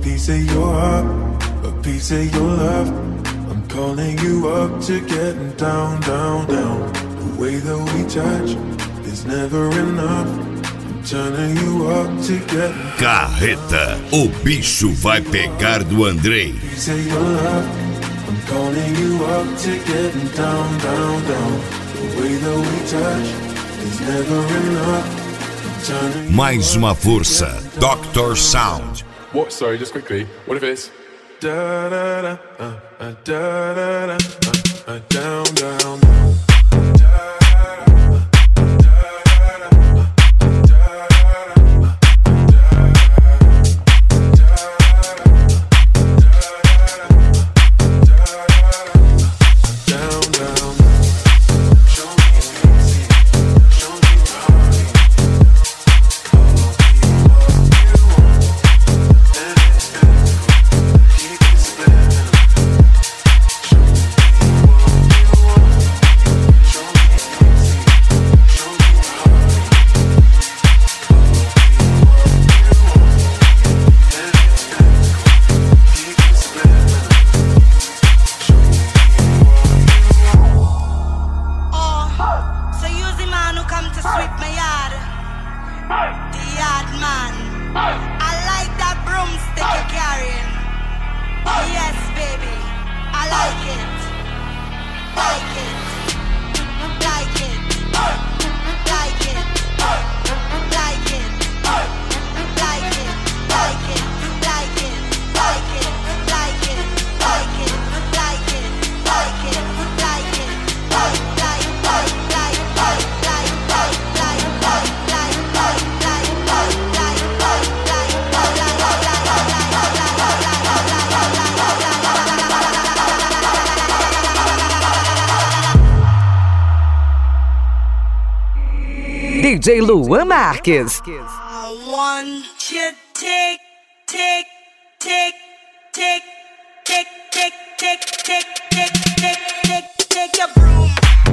piece of your heart, a piece of your love. I'm calling you up to getting down, down, down. The way that we touch is never enough. I'm turning you up to getting Carreta, o bicho vai pegar do Andrei. Piece of your love. I'm calling you up to getting down, down, down. The way that we touch is never enough. Mais uma força, Dr. Sound. What? Sorry, just quickly. What if it's da da da da da da down, down. DJ Luan Marques. I want you take your broom.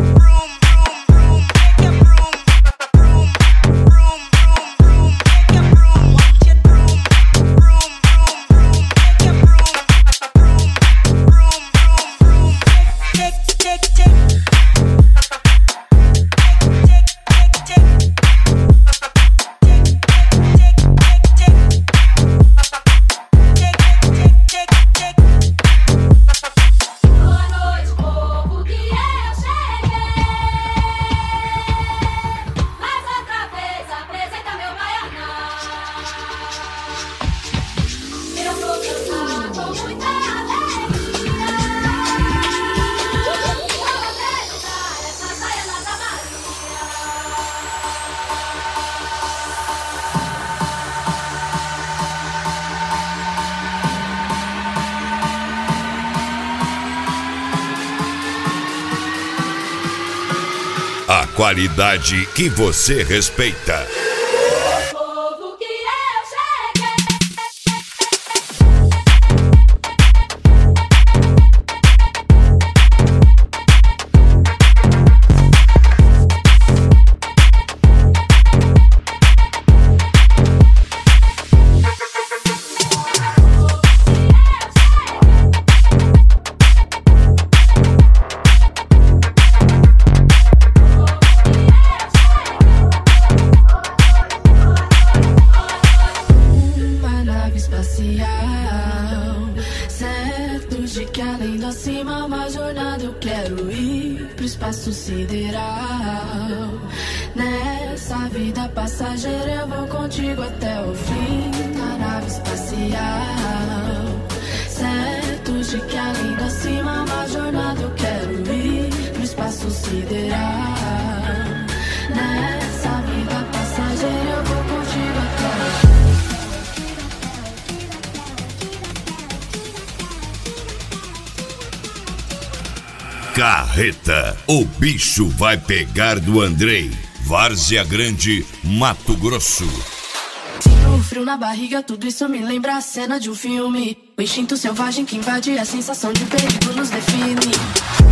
A qualidade que você respeita. Sideral. Nessa vida passageira eu vou contigo até o fim. Na nave espacial, certo de que além da cima uma jornada eu quero ir pro espaço sideral. Nessa vida passageira eu vou contigo até o fim. Carreta, o bicho vai pegar do Andrei. Várzea Grande, Mato Grosso. Sinto um frio na barriga, tudo isso me lembra a cena de um filme. O instinto selvagem que invade, a sensação de perigo nos define.